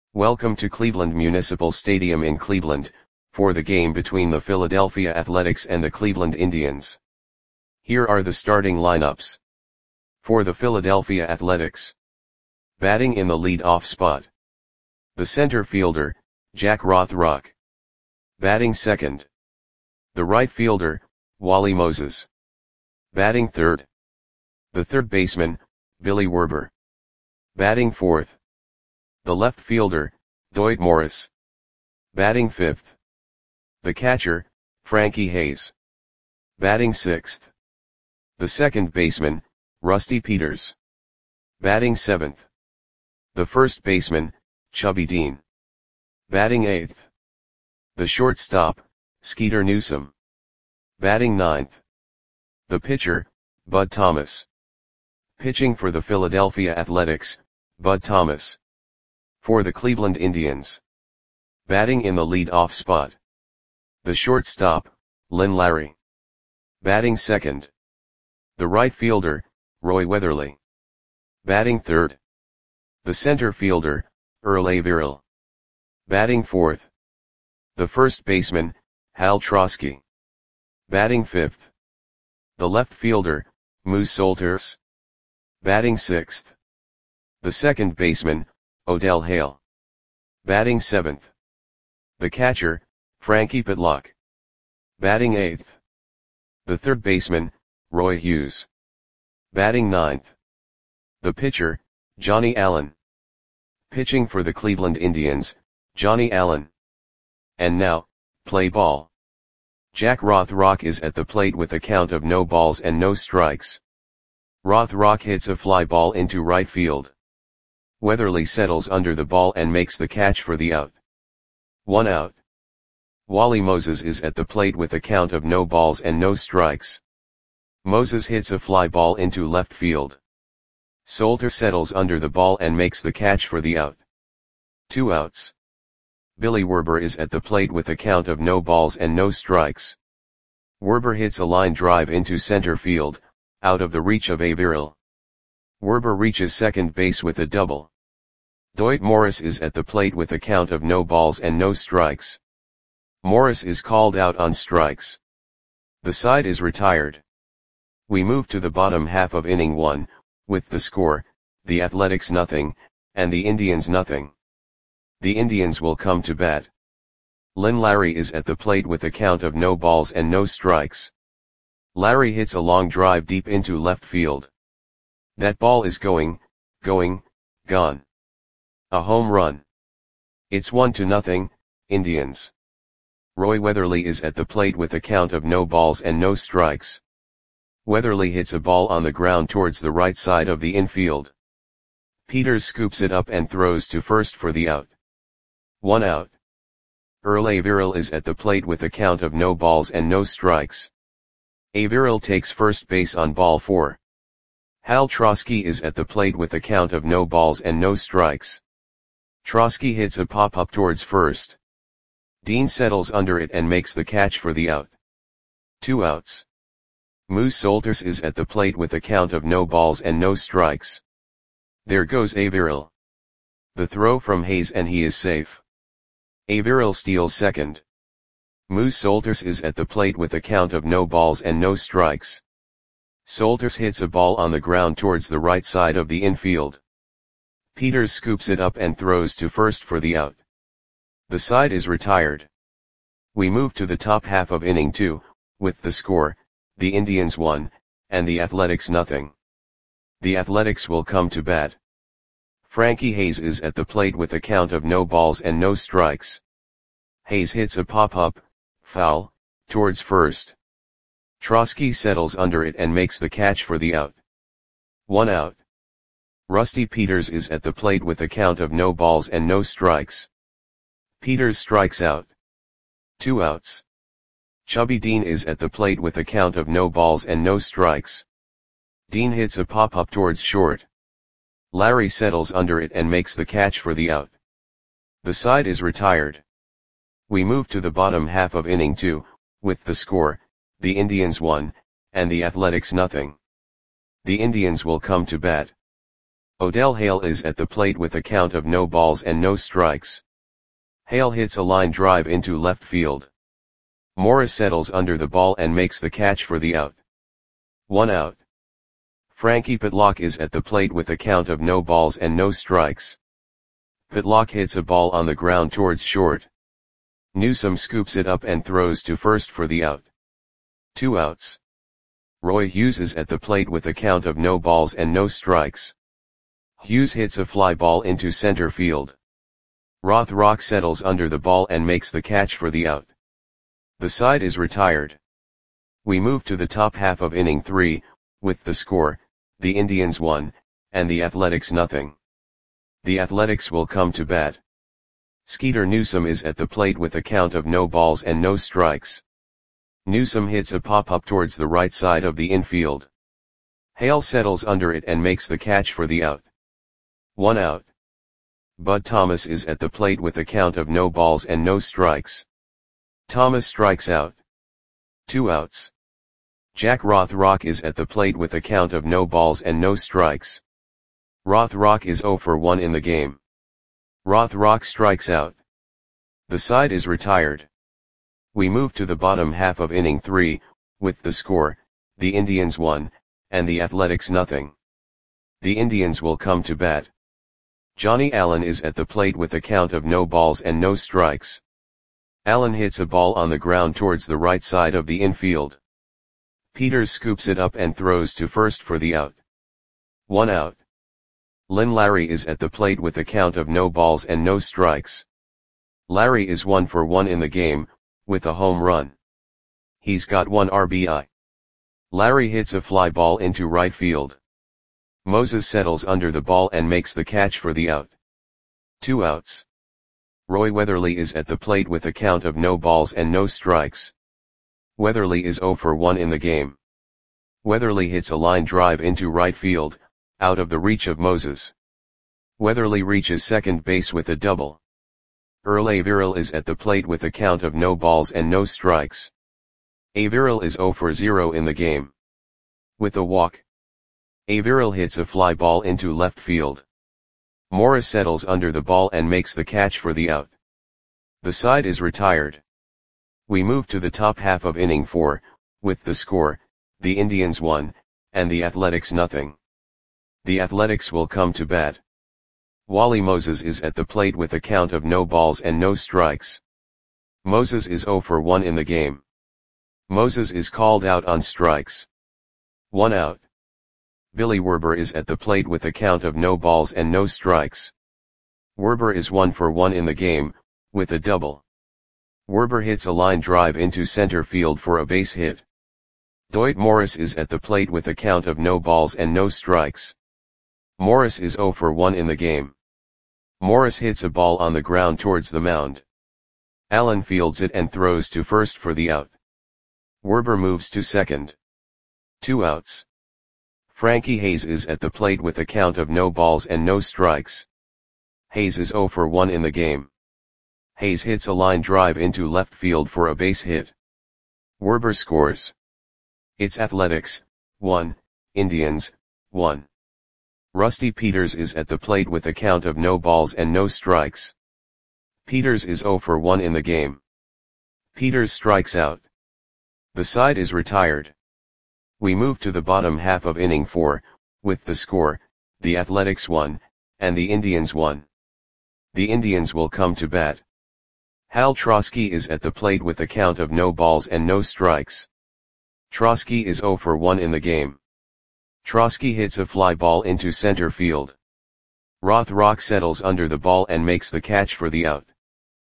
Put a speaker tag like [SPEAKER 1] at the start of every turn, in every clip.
[SPEAKER 1] Welcome to Cleveland Municipal Stadium in Cleveland, for the game between the Philadelphia Athletics and the Cleveland Indians. Here are the starting lineups. For the Philadelphia Athletics. Batting in the lead-off spot. The center fielder, Jack Rothrock. Batting second. The right fielder, Wally Moses. Batting third. The third baseman, Billy Werber. Batting fourth. The left fielder, Dwight Morris. Batting fifth. The catcher, Frankie Hayes. Batting sixth. The second baseman, Rusty Peters. Batting seventh. The first baseman, Chubby Dean. Batting eighth. The shortstop, Skeeter Newsome. Batting ninth. The pitcher, Bud Thomas. Pitching for the Philadelphia Athletics, Bud Thomas. For the Cleveland Indians. Batting in the lead-off spot. The shortstop, Lynn Larry. Batting second. The right fielder, Roy Weatherly. Batting third. The center fielder, Earl Averill. Batting fourth. The first baseman, Hal Trosky. Batting fifth. The left fielder, Moose Solters. Batting sixth. The second baseman, Odell Hale. Batting seventh. The catcher, Frankie Pitlock. Batting eighth. The third baseman, Roy Hughes. Batting ninth. The pitcher, Johnny Allen. Pitching for the Cleveland Indians, Johnny Allen. And now, play ball. Jack Rothrock is at the plate with a count of no balls and no strikes. Rothrock hits a fly ball into right field. Weatherly settles under the ball and makes the catch for the out. 1 out. Wally Moses is at the plate with a count of no balls and no strikes. Moses hits a fly ball into left field. Solter settles under the ball and makes the catch for the out. 2 outs. Billy Werber is at the plate with a count of no balls and no strikes. Werber hits a line drive into center field, out of the reach of Averill. Werber reaches second base with a double. Dwight Morris is at the plate with a count of no balls and no strikes. Morris is called out on strikes. The side is retired. We move to the bottom half of inning 1, with the score, the Athletics nothing, and the Indians nothing. The Indians will come to bat. Lynn Larry is at the plate with a count of no balls and no strikes. Larry hits a long drive deep into left field. That ball is gone. A home run. It's 1-0, Indians. Roy Weatherly is at the plate with a count of no balls and no strikes. Weatherly hits a ball on the ground towards the right side of the infield. Peters scoops it up and throws to first for the out. 1 out. Earl Averill is at the plate with a count of no balls and no strikes. Averill takes first base on ball 4. Hal Trosky is at the plate with a count of no balls and no strikes. Trosky hits a pop-up towards first. Dean settles under it and makes the catch for the out. 2 outs. Moose Solters is at the plate with a count of no balls and no strikes. There goes Averill. The throw from Hayes and he is safe. Averill steals second. Moose Solters is at the plate with a count of no balls and no strikes. Solters hits a ball on the ground towards the right side of the infield. Peters scoops it up and throws to first for the out. The side is retired. We move to the top half of inning 2, with the score, the Indians 1, and the Athletics nothing. The Athletics will come to bat. Frankie Hayes is at the plate with a count of no balls and no strikes. Hayes hits a pop-up, foul, towards first. Trosky settles under it and makes the catch for the out. 1 out. Rusty Peters is at the plate with a count of no balls and no strikes. Peters strikes out. 2 outs. Chubby Dean is at the plate with a count of no balls and no strikes. Dean hits a pop-up towards short. Larry settles under it and makes the catch for the out. The side is retired. We move to the bottom half of inning 2, with the score, the Indians 1, and the Athletics nothing. The Indians will come to bat. Odell Hale is at the plate with a count of no balls and no strikes. Hale hits a line drive into left field. Morris settles under the ball and makes the catch for the out. 1 out. Frankie Pitlock is at the plate with a count of no balls and no strikes. Pitlock hits a ball on the ground towards short. Newsome scoops it up and throws to first for the out. 2 outs. Roy Hughes is at the plate with a count of no balls and no strikes. Hughes hits a fly ball into center field. Rothrock settles under the ball and makes the catch for the out. The side is retired. We move to the top half of inning 3, with the score, the Indians 1, and the Athletics nothing. The Athletics will come to bat. Skeeter Newsome is at the plate with a count of no balls and no strikes. Newsome hits a pop-up towards the right side of the infield. Hale settles under it and makes the catch for the out. 1 out. Bud Thomas is at the plate with a count of no balls and no strikes. Thomas strikes out. 2 outs. Jack Rothrock is at the plate with a count of no balls and no strikes. Rothrock is 0 for 1 in the game. Rothrock strikes out. The side is retired. We move to the bottom half of inning 3, with the score, the Indians 1, and the Athletics nothing. The Indians will come to bat. Johnny Allen is at the plate with a count of no balls and no strikes. Allen hits a ball on the ground towards the right side of the infield. Peters scoops it up and throws to first for the out. 1 out. Lynn Larry is at the plate with a count of no balls and no strikes. Larry is 1 for 1 in the game, with a home run. He's got 1 RBI. Larry hits a fly ball into right field. Moses settles under the ball and makes the catch for the out. 2 outs. Roy Weatherly is at the plate with a count of no balls and no strikes. Weatherly is 0 for 1 in the game. Weatherly hits a line drive into right field, out of the reach of Moses. Weatherly reaches second base with a double. Earl Averill is at the plate with a count of no balls and no strikes. Averill is 0 for 0 in the game. With a walk. Averill hits a fly ball into left field. Morris settles under the ball and makes the catch for the out. The side is retired. We move to the top half of inning 4, with the score, the Indians 1, and the Athletics nothing. The Athletics will come to bat. Wally Moses is at the plate with a count of no balls and no strikes. Moses is 0 for 1 in the game. Moses is called out on strikes. 1 out. Billy Werber is at the plate with a count of no balls and no strikes. Werber is 1 for 1 in the game, with a double. Werber hits a line drive into center field for a base hit. Doit Morris is at the plate with a count of no balls and no strikes. Morris is 0 for 1 in the game. Morris hits a ball on the ground towards the mound. Allen fields it and throws to first for the out. Werber moves to second. 2 outs. Frankie Hayes is at the plate with a count of no balls and no strikes. Hayes is 0 for 1 in the game. Hayes hits a line drive into left field for a base hit. Werber scores. It's Athletics, 1, Indians, 1. Rusty Peters is at the plate with a count of no balls and no strikes. Peters is 0 for 1 in the game. Peters strikes out. The side is retired. We move to the bottom half of inning 4, with the score, the Athletics 1, and the Indians 1. The Indians will come to bat. Hal Trosky is at the plate with a count of no balls and no strikes. Trosky is 0 for 1 in the game. Trosky hits a fly ball into center field. Rothrock settles under the ball and makes the catch for the out.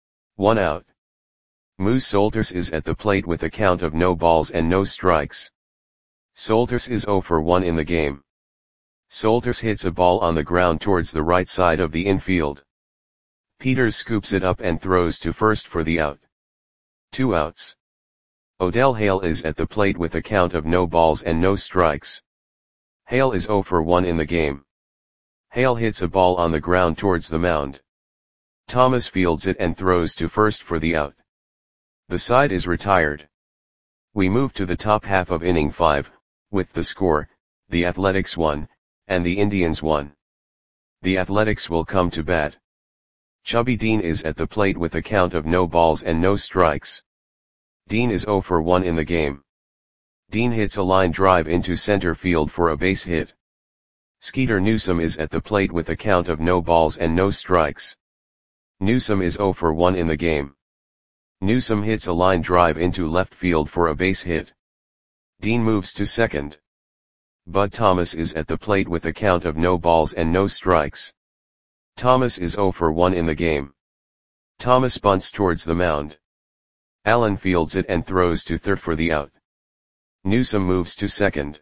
[SPEAKER 1] 1 out. Moose Solters is at the plate with a count of no balls and no strikes. Solters is 0 for 1 in the game. Solters hits a ball on the ground towards the right side of the infield. Peters scoops it up and throws to first for the out. 2 outs. Odell Hale is at the plate with a count of no balls and no strikes. Hale is 0 for 1 in the game. Hale hits a ball on the ground towards the mound. Thomas fields it and throws to first for the out. The side is retired. We move to the top half of inning 5, with the score, the Athletics 1, and the Indians 1. The Athletics will come to bat. Chubby Dean is at the plate with a count of no balls and no strikes. Dean is 0 for 1 in the game. Dean hits a line drive into center field for a base hit. Skeeter Newsome is at the plate with a count of no balls and no strikes. Newsome is 0 for 1 in the game. Newsome hits a line drive into left field for a base hit. Dean moves to second. Bud Thomas is at the plate with a count of no balls and no strikes. Thomas is 0 for 1 in the game. Thomas bunts towards the mound. Allen fields it and throws to third for the out. Newsome moves to second.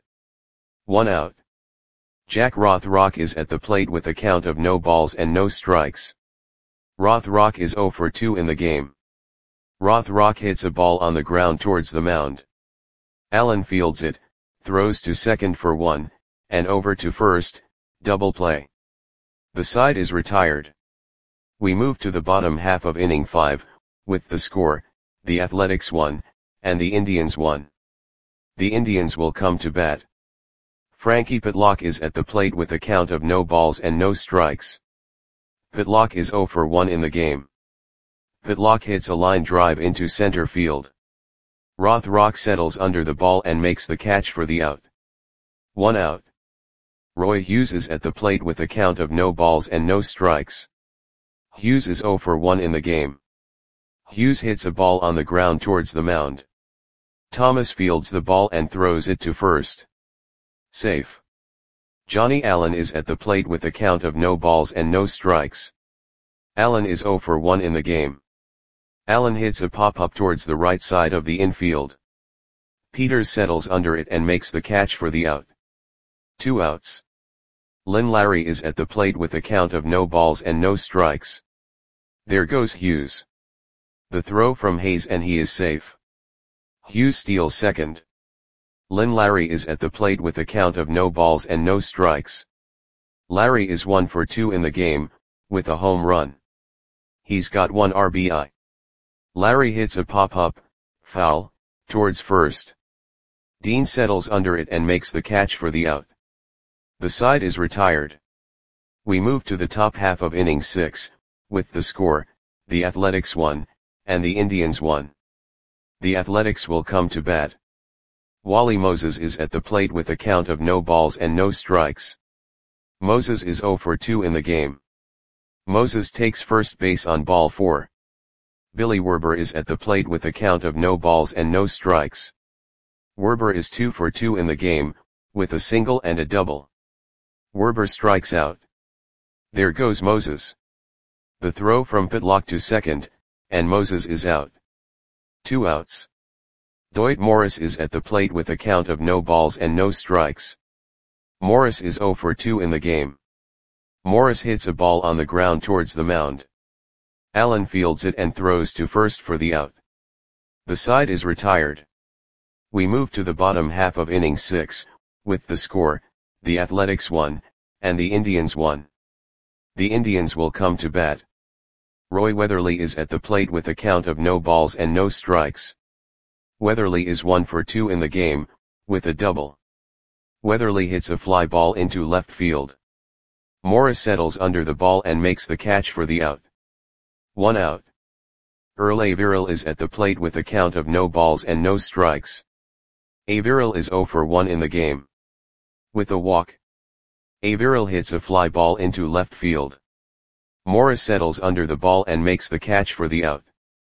[SPEAKER 1] 1 out. Jack Rothrock is at the plate with a count of no balls and no strikes. Rothrock is 0 for 2 in the game. Rothrock hits a ball on the ground towards the mound. Allen fields it, throws to second for 1, and over to first, double play. The side is retired. We move to the bottom half of inning 5, with the score, the Athletics 1, and the Indians 1. The Indians will come to bat. Frankie Pitlock is at the plate with a count of no balls and no strikes. Pitlock is 0 for 1 in the game. Pitlock hits a line drive into center field. Rothrock settles under the ball and makes the catch for the out. 1 out. Roy Hughes is at the plate with a count of no balls and no strikes. Hughes is 0 for 1 in the game. Hughes hits a ball on the ground towards the mound. Thomas fields the ball and throws it to first. Safe. Johnny Allen is at the plate with a count of no balls and no strikes. Allen is 0 for 1 in the game. Allen hits a pop-up towards the right side of the infield. Peters settles under it and makes the catch for the out. 2 outs. Lynn Larry is at the plate with a count of no balls and no strikes. There goes Hughes. The throw from Hayes and he is safe. Hughes steals second. Lynn Larry is at the plate with a count of no balls and no strikes. Larry is 1 for 2 in the game, with a home run. He's got 1 RBI. Larry hits a pop-up, foul, towards first. Dean settles under it and makes the catch for the out. The side is retired. We move to the top half of inning 6, with the score, the Athletics 1, and the Indians 1. The Athletics will come to bat. Wally Moses is at the plate with a count of no balls and no strikes. Moses is 0 for 2 in the game. Moses takes first base on ball 4. Billy Werber is at the plate with a count of no balls and no strikes. Werber is 2 for 2 in the game, with a single and a double. Werber strikes out. There goes Moses. The throw from Pitlock to second, and Moses is out. 2 outs. Dwight Morris is at the plate with a count of no balls and no strikes. Morris is 0 for 2 in the game. Morris hits a ball on the ground towards the mound. Allen fields it and throws to first for the out. The side is retired. We move to the bottom half of inning 6, with the score, the Athletics 1, and the Indians 1. The Indians will come to bat. Roy Weatherly is at the plate with a count of no balls and no strikes. Weatherly is 1 for 2 in the game, with a double. Weatherly hits a fly ball into left field. Morris settles under the ball and makes the catch for the out. 1 out. Earl Averill is at the plate with a count of no balls and no strikes. Averill is 0 for 1 in the game. With a walk. Averill hits a fly ball into left field. Morris settles under the ball and makes the catch for the out.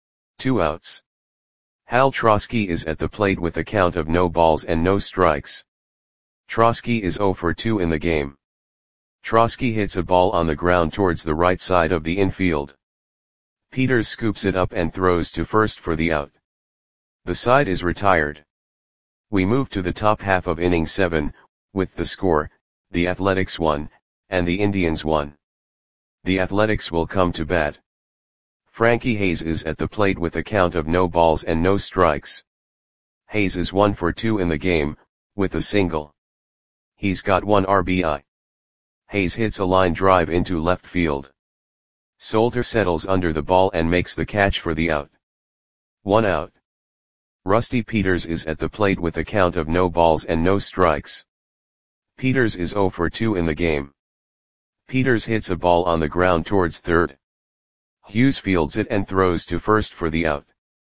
[SPEAKER 1] 2 outs. Hal Trosky is at the plate with a count of no balls and no strikes. Trosky is 0 for 2 in the game. Trosky hits a ball on the ground towards the right side of the infield. Peters scoops it up and throws to first for the out. The side is retired. We move to the top half of inning 7, with the score, the Athletics 1, and the Indians 1. The Athletics will come to bat. Frankie Hayes is at the plate with a count of no balls and no strikes. Hayes is 1 for 2 in the game, with a single. He's got 1 RBI. Hayes hits a line drive into left field. Solter settles under the ball and makes the catch for the out. 1 out. Rusty Peters is at the plate with a count of no balls and no strikes. Peters is 0 for 2 in the game. Peters hits a ball on the ground towards third. Hughes fields it and throws to first for the out.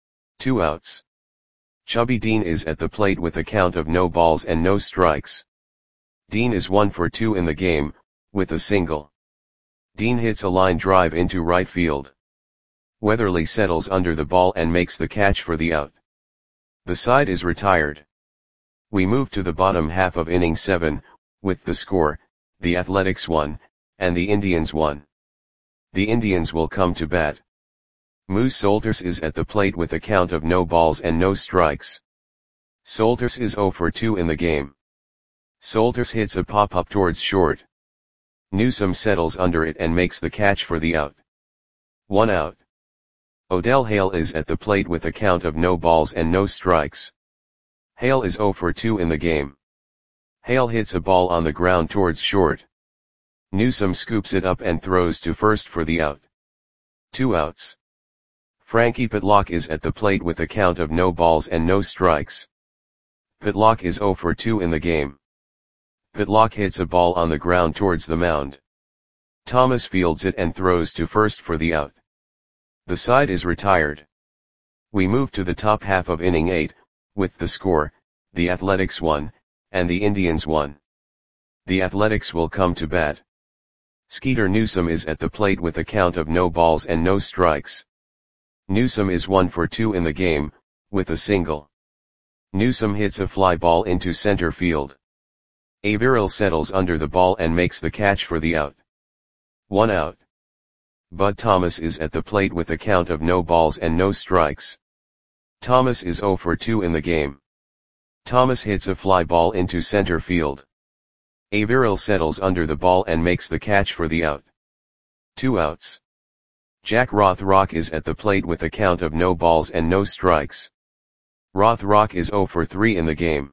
[SPEAKER 1] 2 outs. Chubby Dean is at the plate with a count of no balls and no strikes. Dean is 1 for 2 in the game, with a single. Dean hits a line drive into right field. Weatherly settles under the ball and makes the catch for the out. The side is retired. We move to the bottom half of inning 7, with the score, the Athletics 1, and the Indians 1. The Indians will come to bat. Moose Solters is at the plate with a count of no balls and no strikes. Solters is 0 for 2 in the game. Solters hits a pop-up towards short. Newsome settles under it and makes the catch for the out. 1 out. Odell Hale is at the plate with a count of no balls and no strikes. Hale is 0 for 2 in the game. Hale hits a ball on the ground towards short. Newsome scoops it up and throws to first for the out. 2 outs. Frankie Pitlock is at the plate with a count of no balls and no strikes. Pitlock is 0 for 2 in the game. Pitlock hits a ball on the ground towards the mound. Thomas fields it and throws to first for the out. The side is retired. We move to the top half of inning 8, with the score, the Athletics 1, and the Indians 1. The Athletics will come to bat. Skeeter Newsome is at the plate with a count of no balls and no strikes. Newsome is 1 for 2 in the game, with a single. Newsome hits a fly ball into center field. Averill settles under the ball and makes the catch for the out. 1 out. Bud Thomas is at the plate with a count of no balls and no strikes. Thomas is 0 for 2 in the game. Thomas hits a fly ball into center field. Averill settles under the ball and makes the catch for the out. 2 outs. Jack Rothrock is at the plate with a count of no balls and no strikes. Rothrock is 0 for 3 in the game.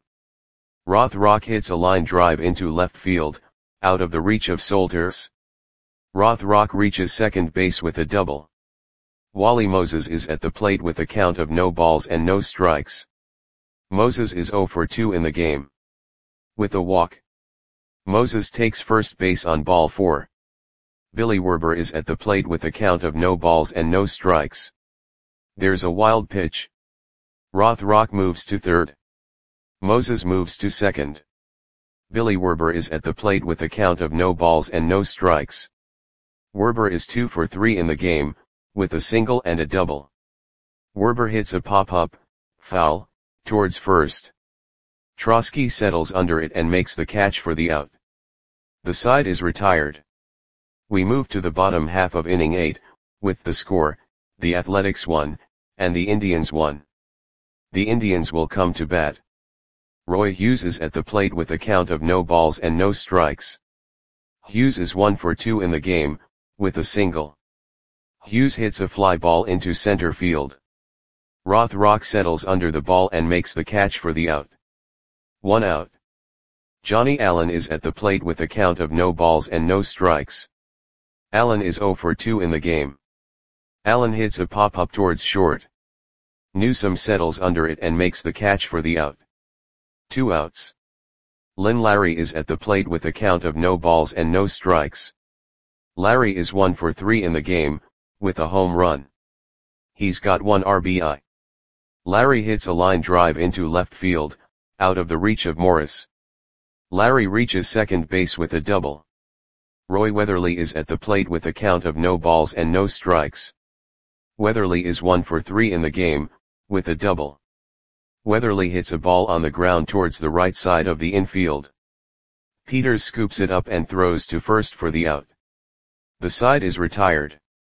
[SPEAKER 1] Rothrock hits a line drive into left field, out of the reach of Solters. Rothrock reaches second base with a double. Wally Moses is at the plate with a count of no balls and no strikes. Moses is 0 for 2 in the game. With a walk. Moses takes first base on ball 4. Billy Werber is at the plate with a count of no balls and no strikes. There's a wild pitch. Rothrock moves to third. Moses moves to second. Billy Werber is at the plate with a count of no balls and no strikes. Werber is 2 for 3 in the game, with a single and a double. Werber hits a pop-up, foul, towards first. Trotsky settles under it and makes the catch for the out. The side is retired. We move to the bottom half of inning 8, with the score, the Athletics 1, and the Indians 1. The Indians will come to bat. Roy Hughes is at the plate with a count of no balls and no strikes. Hughes is 1 for 2 in the game, with a single. Hughes hits a fly ball into center field. Rothrock settles under the ball and makes the catch for the out. 1 out. Johnny Allen is at the plate with a count of no balls and no strikes. Allen is 0 for 2 in the game. Allen hits a pop-up towards short. Newsome settles under it and makes the catch for the out. 2 outs. Lynn Larry is at the plate with a count of no balls and no strikes. Larry is 1 for 3 in the game, with a home run. He's got 1 RBI. Larry hits a line drive into left field, out of the reach of Morris. Larry reaches second base with a double. Roy Weatherly is at the plate with a count of no balls and no strikes. Weatherly is 1 for 3 in the game, with a double. Weatherly hits a ball on the ground towards the right side of the infield. Peters scoops it up and throws to first for the out. The side is retired.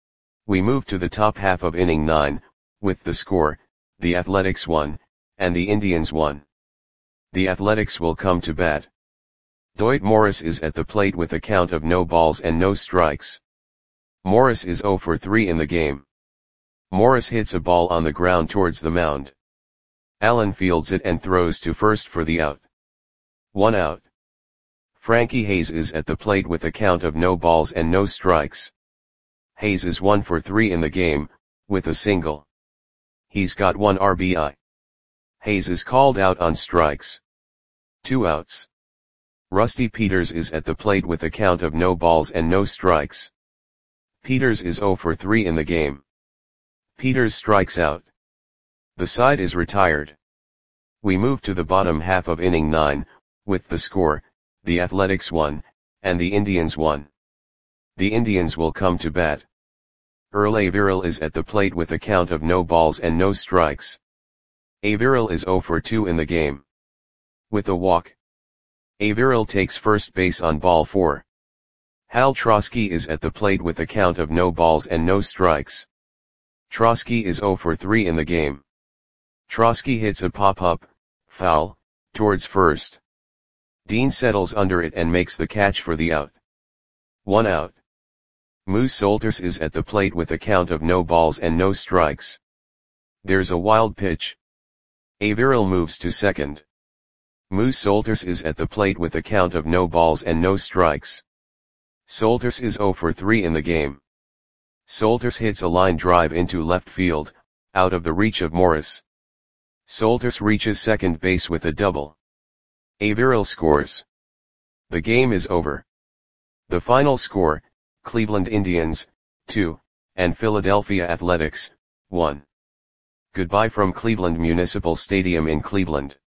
[SPEAKER 1] We move to the top half of inning 9, with the score, the Athletics 1, and the Indians 1. The Athletics will come to bat. Dwight Morris is at the plate with a count of no balls and no strikes. Morris is 0 for 3 in the game. Morris hits a ball on the ground towards the mound. Allen fields it and throws to first for the out. 1 out. Frankie Hayes is at the plate with a count of no balls and no strikes. Hayes is 1 for 3 in the game, with a single. He's got 1 RBI. Hayes is called out on strikes. 2 outs. Rusty Peters is at the plate with a count of no balls and no strikes. Peters is 0 for 3 in the game. Peters strikes out. The side is retired. We move to the bottom half of inning 9, with the score, the Athletics 1, and the Indians 1. The Indians will come to bat. Earl Averill is at the plate with a count of no balls and no strikes. Averill is 0 for 2 in the game. With a walk, Averill takes first base on ball 4. Hal Trosky is at the plate with a count of no balls and no strikes. Trosky is 0 for 3 in the game. Trosky hits a pop-up, foul, towards first. Dean settles under it and makes the catch for the out. 1 out. Moose Solters is at the plate with a count of no balls and no strikes. There's a wild pitch. Averill moves to second. Moose Solters is at the plate with a count of no balls and no strikes. Solters is 0 for 3 in the game. Solters hits a line drive into left field, out of the reach of Morris. Solters reaches second base with a double. Averill scores. The game is over. The final score, Cleveland Indians, 2, and Philadelphia Athletics, 1. Goodbye from Cleveland Municipal Stadium in Cleveland.